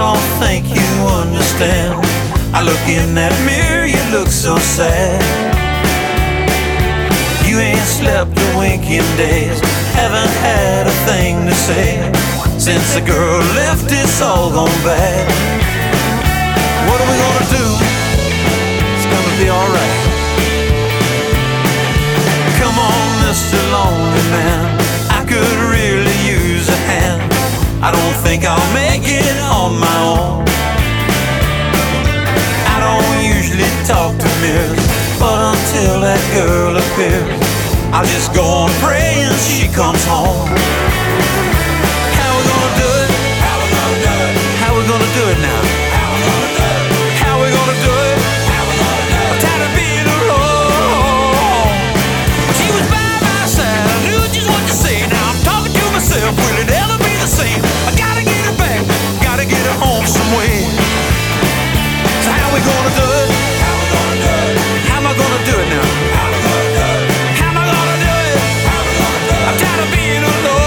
don't think you understand. I look in that mirror, you look so sad. You ain't slept a wink in days, haven't had a thing to say. Since the girl left, it's all gone bad. What are we gonna do? It's gonna be alright. Come on, Mr. Lonely Man, I could really use a hand. I don't think I'll make it on my own. I don't usually talk to mirrors, but until that girl appears, I'll just go on praying she comes home. How we gonna do it? How we gonna do it? How we gonna do it now? How we gonna do it? How we gonna do it? How we gonna do it? I'm tired of being alone. She was by my side, I knew just what to say. Now I'm talking to myself, will it ever be the same? I gotta get her back, gotta get her home some way. So how we gonna do it? How we gonna do it? How am I gonna do it now? How we gonna do it? How am I gonna do it? How we gonna do it? I'm tired of being alone.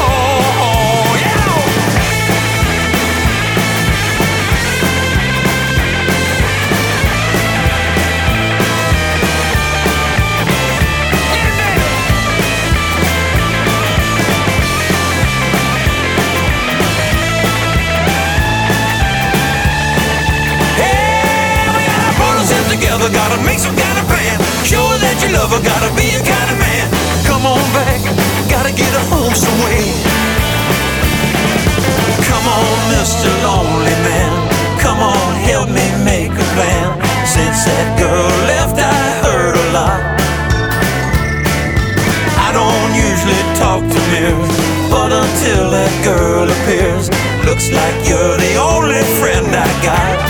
Gotta make some kind of plan. Show her that you love her, gotta be a kind of man. Come on back, gotta get her home some way. Come on, Mr. Lonely Man, come on, help me make a plan. Since that girl left, I heard a lot. I don't usually talk to mirrors, but until that girl appears, looks like you're the only friend I got.